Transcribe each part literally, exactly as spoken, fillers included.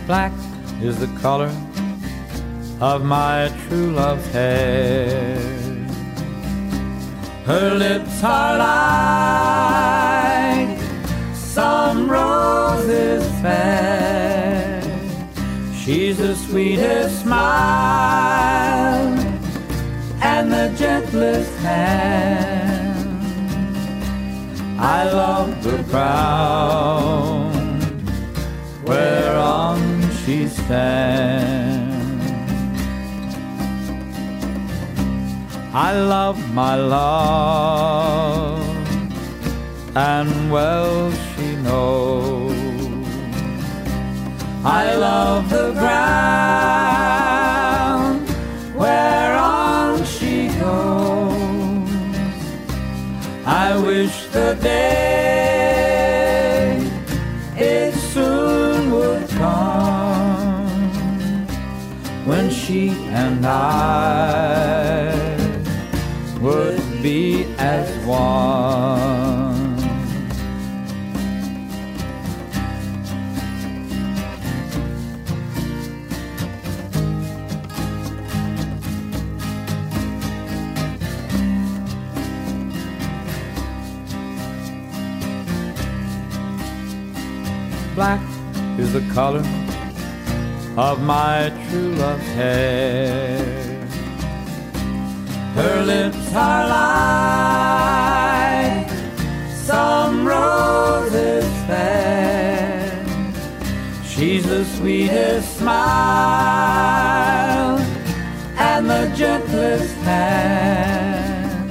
Black is the color of my true love's hair. Her lips are like some roses fair. She's the sweetest smile and the gentlest hand. I love the crown whereon she stands. I love my love, and well she knows. I love the ground whereon she goes. I wish the day it soon would come when she and I would be as one. Black is the color of my true love's hair. Her lips are like some roses fair. She's the sweetest smile and the gentlest hand.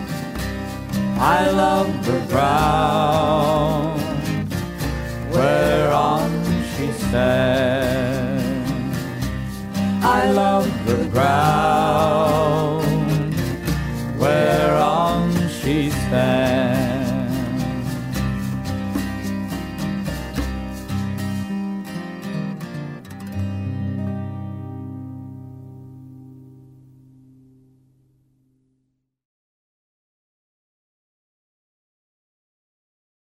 I love the ground whereon she stands.